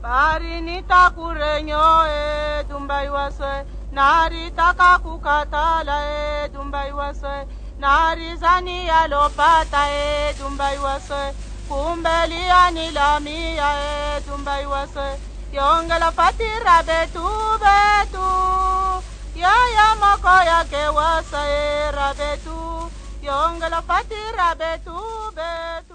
Bari nitakurenyo Dumbai waswe nari taka kukatala Dumbai waswe nari zani alopata Dumbai waswe kumbeli anilamia Dumbai waswe yongela fatira betu ya moko yake wasa rabetu yongela fatira betu